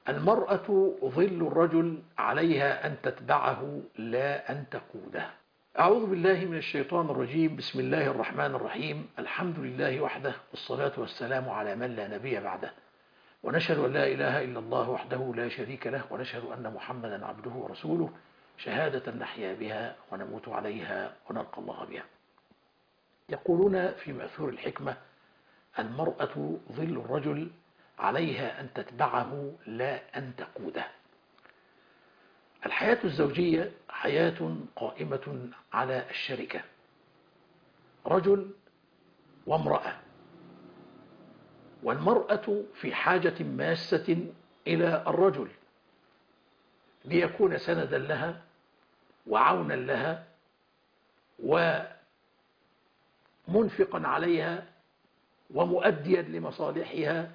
المرأة ظل الرجل، عليها أن تتبعه لا أن تقوده. أعوذ بالله من الشيطان الرجيم. بسم الله الرحمن الرحيم. الحمد لله وحده، والصلاة والسلام على من لا نبي بعده، ونشهد أن لا إله إلا الله وحده لا شريك له، ونشهد أن محمدا عبده ورسوله، شهادة نحيا بها ونموت عليها ونلقى الله بها. يقولون في مأثور الحكمة: المرأة ظل الرجل، عليها أن تتبعه لا أن تقوده. الحياة الزوجية حياة قائمة على الشركة، رجل وامرأة، والمرأة في حاجة ماسة إلى الرجل ليكون سندا لها وعونا لها ومنفقا عليها ومؤديا لمصالحها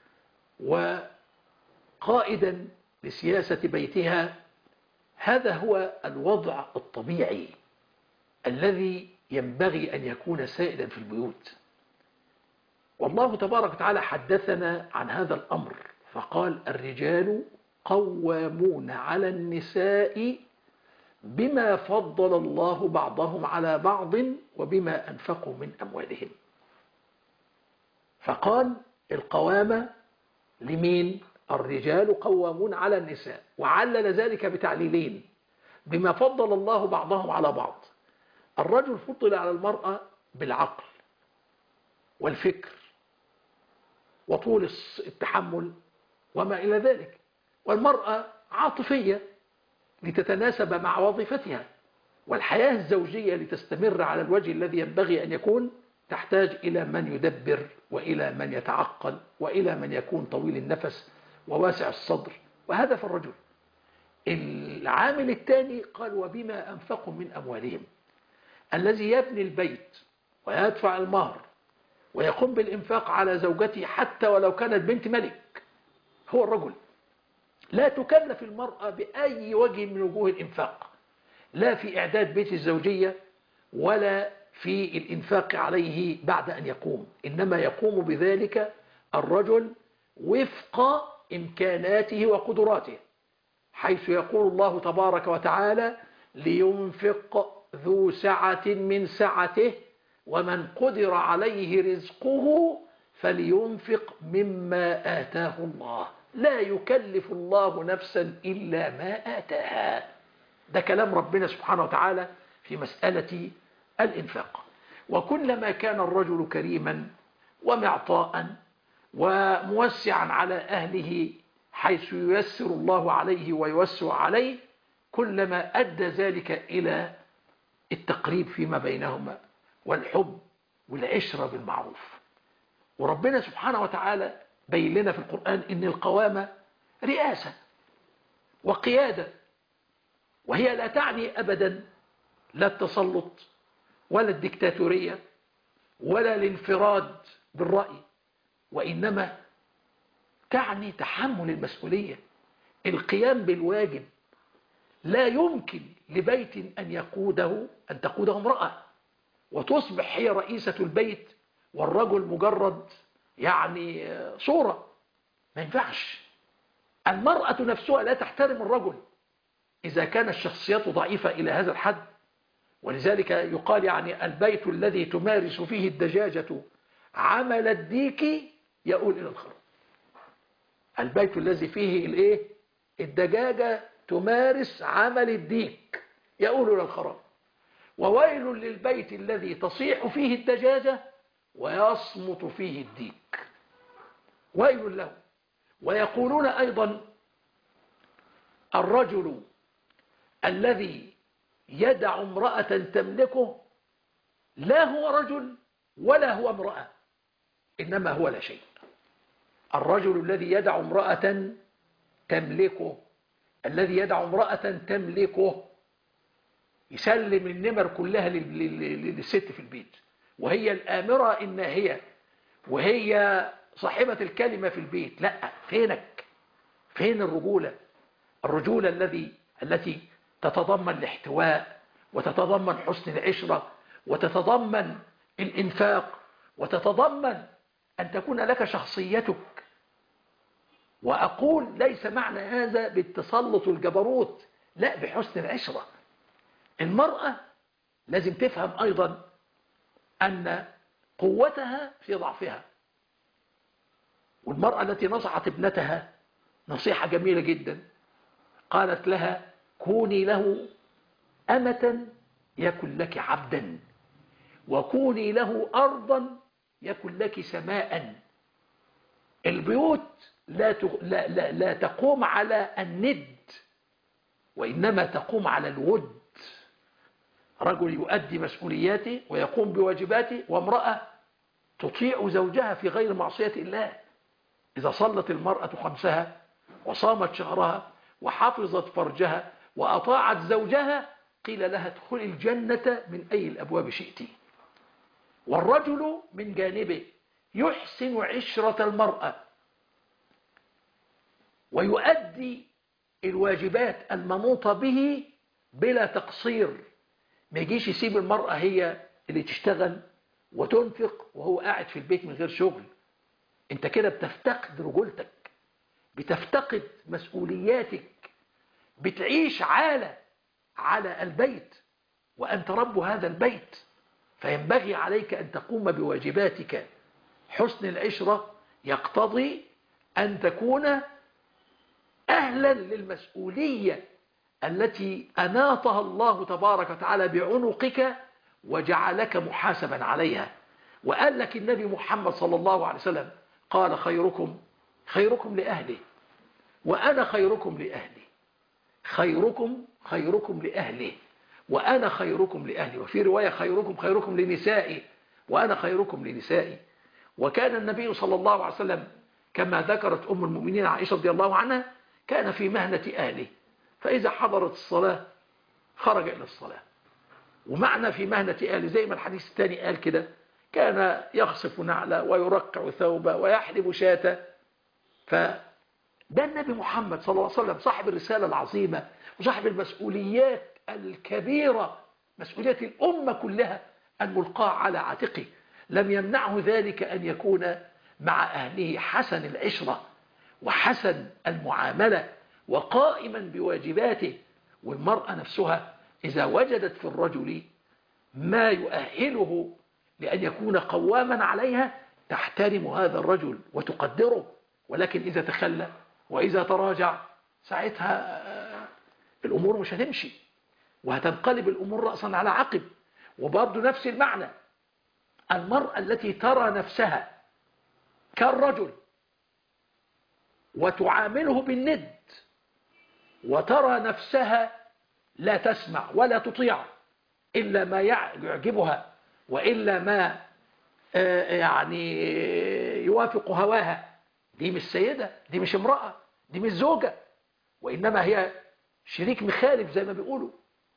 وقائدا لسياسة بيتها. هذا هو الوضع الطبيعي الذي ينبغي أن يكون سائدا في البيوت. والله تبارك وتعالى حدثنا عن هذا الأمر فقال: الرجال قوامون على النساء بما فضل الله بعضهم على بعض وبما أنفقوا من أموالهم. فقال القوامة لمين؟ الرجال قوامون على النساء، وعلل ذلك بتعليلين: بما فضل الله بعضهم على بعض. الرجل فضل على المرأة بالعقل والفكر وطول التحمل وما إلى ذلك، والمرأة عاطفية لتتناسب مع وظيفتها. والحياة الزوجية لتستمر على الوجه الذي ينبغي أن يكون تحتاج إلى من يدبر، وإلى من يتعقل، وإلى من يكون طويل النفس وواسع الصدر، وهذا في الرجل. العامل الثاني قال: وبما أنفقوا من أموالهم. الذي يبني البيت ويدفع المهر ويقوم بالإنفاق على زوجته حتى ولو كانت بنت ملك هو الرجل. لا تكلف المرأة بأي وجه من وجوه الإنفاق، لا في إعداد بيت الزوجية ولا في الإنفاق عليه بعد أن يقوم، إنما يقوم بذلك الرجل وفق إمكاناته وقدراته، حيث يقول الله تبارك وتعالى: لينفق ذو سعة من سعته ومن قدر عليه رزقه فلينفق مما آتاه الله، لا يكلف الله نفسا إلا ما آتاها. ده كلام ربنا سبحانه وتعالى في مسألة الإنفاق. وكلما كان الرجل كريما ومعطاء وموسعا على أهله حيث ييسر الله عليه ويوسع عليه، كلما أدى ذلك إلى التقريب فيما بينهما والحب والعشرة بالمعروف. وربنا سبحانه وتعالى بين لنا في القرآن إن القوامة رئاسة وقيادة، وهي لا تعني أبدا لا التسلط ولا الدكتاتورية ولا الانفراد بالرأي، وإنما تعني تحمل المسؤولية، القيام بالواجب. لا يمكن لبيت أن تقوده امرأة وتصبح هي رئيسة البيت والرجل مجرد صورة. ما ينفعش. المرأة نفسها لا تحترم الرجل إذا كانت الشخصيات ضعيفة إلى هذا الحد. ولذلك يقال البيت الذي تمارس فيه الدجاجة عمل الديك يؤول إلى الخراب. البيت الذي فيه الدجاجة تمارس عمل الديك يؤول إلى الخراب. وويل للبيت الذي تصيح فيه الدجاجة ويصمت فيه الديك، ويل له. ويقولون أيضا: الرجل الذي يدع امرأة تملكه لا هو رجل ولا هو امرأة، إنما هو لا شيء. الرجل الذي يدع امرأة تملكه، الذي يدع امرأة تملكه يسلم النمر كلها للست في البيت، وهي الآمرة الناهية، وهي صاحبة الكلمة في البيت. لا، فينك؟ فين الرجولة؟ الرجولة التي تتضمن الاحتواء، وتتضمن حسن العشرة، وتتضمن الإنفاق، وتتضمن أن تكون لك شخصيتك وأقول ليس معنى هذا بالتسلط والجبروت، لا، بحسن العشرة. المرأة لازم تفهم أيضا أن قوتها في ضعفها. والمرأة التي نصحت ابنتها نصيحة جميلة جدا، قالت لها: كوني له أمة يكن لك عبدا، وكوني له أرضا يكن لك سماء. البيوت لا تقوم على الند، وإنما تقوم على الود. رجل يؤدي مسؤولياته ويقوم بواجباته، وامرأة تطيع زوجها في غير معصية الله. إذا صلت المرأة خمسها وصامت شهرها وحفظت فرجها وأطاعت زوجها قيل لها: ادخلي الجنة من أي الأبواب شئت. والرجل من جانبه يحسن عشرة المرأة ويؤدي الواجبات المنوطة به بلا تقصير. ما يجيش يسيب المرأة هي اللي تشتغل وتنفق وهو قاعد في البيت من غير شغل. انت كده بتفتقد رجولتك، بتفتقد مسؤولياتك، بتعيش على البيت، وأنت رب هذا البيت، فينبغي عليك أن تقوم بواجباتك. حسن العشرة يقتضي أن تكون أهلا للمسؤولية التي أناطها الله تبارك وتعالى بعنقك وجعلك محاسبا عليها. وقال لك النبي محمد صلى الله عليه وسلم قال: خيركم لأهله، وأنا خيركم لأهلي. خيركم لأهله وأنا خيركم لأهلي. وفي رواية: خيركم لنسائي وأنا خيركم لنسائي. وكان النبي صلى الله عليه وسلم كما ذكرت أم المؤمنين عائشة رضي الله عنها كان في مهنة أهله، فإذا حضرت الصلاة خرج إلى الصلاة. ومعنى في مهنة أهله زي ما الحديث الثاني قال كده، كان يخصف نعله ويرقع ثوبه ويحلب شاته. فده النبي محمد صلى الله عليه وسلم صاحب الرسالة العظيمة وصاحب المسؤوليات الكبيرة، مسؤولية الأمة كلها الملقاة على عاتقه. لم يمنعه ذلك أن يكون مع أهله حسن العشرة وحسن المعاملة وقائما بواجباته. والمرأة نفسها إذا وجدت في الرجل ما يؤهله لأن يكون قواما عليها تحترم هذا الرجل وتقدره. ولكن إذا تخلى وإذا تراجع ساعتها الأمور مش هتمشي، وهتنقلب الأمور رأسا على عقب. وبرضه نفس المعنى، المرأة التي ترى نفسها كالرجل وتعامله بالند وترى نفسها لا تسمع ولا تطيع إلا ما يعجبها وإلا ما يعني يوافق هواها، دي مش سيدة، دي مش امرأة، دي مش زوجة، وإنما هي شريك مخالف زي ما بيقولوا.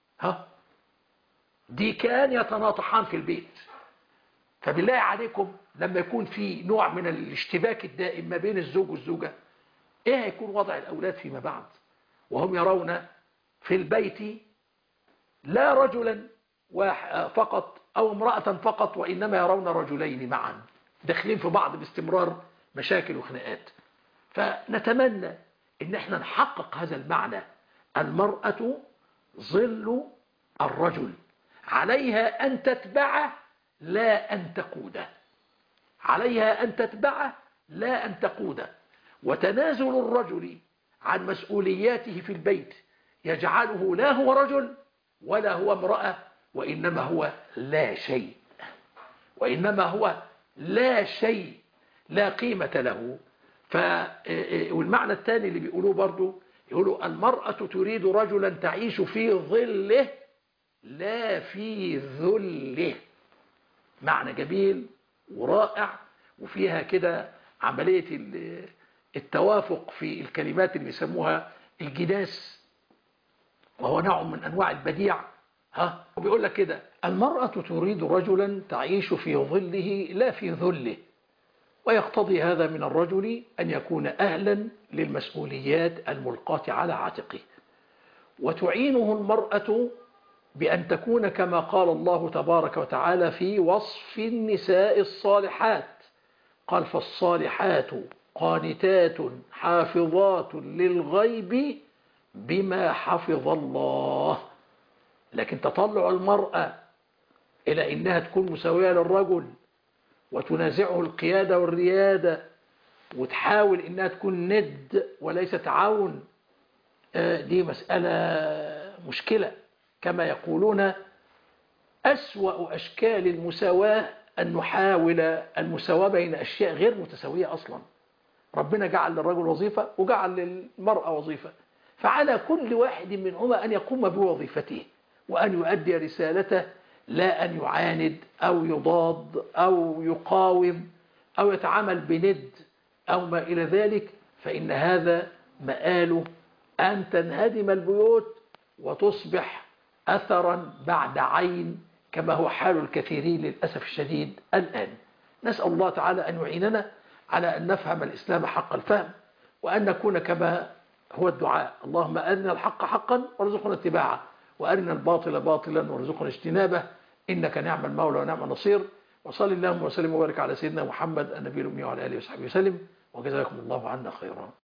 دي كان يتناطحان في البيت. فبالله عليكم لما يكون في نوع من الاشتباك الدائم ما بين الزوج والزوجة، ايه هيكون وضع الأولاد فيما بعد وهم يرون في البيت لا رجلا فقط أو امرأة فقط، وإنما يرون رجلين معا داخلين في بعض باستمرار، مشاكل وخناقات. فنتمنى ان احنا نحقق هذا المعنى. المرأة ظل الرجل، عليها أن تتبعه لا أن تقوده، عليها أن تتبعه لا أن تقوده. وتنازل الرجل عن مسؤولياته في البيت يجعله لا هو رجل ولا هو امرأة، وإنما هو لا شيء، وإنما هو لا شيء، لا قيمة له. والمعنى الثاني اللي بيقولوه برضو، يقولوا المرأة تريد رجلا تعيش في ظله لا في ذله. معنى جميل ورائع، وفيها كده عملية التوافق في الكلمات اللي بيسموها الجناس، وهو نوع من أنواع البديع. وبيقول لك كده: المرأة تريد رجلا تعيش في ظله لا في ذله. ويقتضي هذا من الرجل أن يكون أهلا للمسؤوليات الملقاة على عاتقه. وتعينه المرأة بأن تكون كما قال الله تبارك وتعالى في وصف النساء الصالحات، قال: فالصالحات قانتات حافظات للغيب بما حفظ الله. لكن تطلع المرأة إلى إنها تكون مساوية للرجل وتنازعه القيادة والريادة وتحاول إنها تكون ند وليست عون، دي مسألة مشكلة. كما يقولون أسوأ أشكال المساواة أن نحاول المساواة بين أشياء غير متساوية أصلا. ربنا جعل للرجل وظيفة وجعل للمرأة وظيفة، فعلى كل واحد منهما أن يقوم بوظيفته وأن يؤدي رسالته، لا أن يعاند أو يضاد أو يقاوم أو يتعامل بند أو ما إلى ذلك، فإن هذا مآله أن تنهدم البيوت وتصبح أثرا بعد عين، كما هو حال الكثيرين للأسف الشديد الآن. نسأل الله تعالى أن يعيننا على أن نفهم الإسلام حق الفهم، وأن نكون كما هو الدعاء: اللهم أرنا الحق حقا وارزقنا اتباعه، وأرنا الباطل باطلا وارزقنا اجتنابه، إنك نعم المولى ونعم النصير. وصلى اللهم وسلم وبارك على سيدنا محمد النبي الأمي وعلى آله وصحبه وسلم، وجزاكم الله عنا خيرا.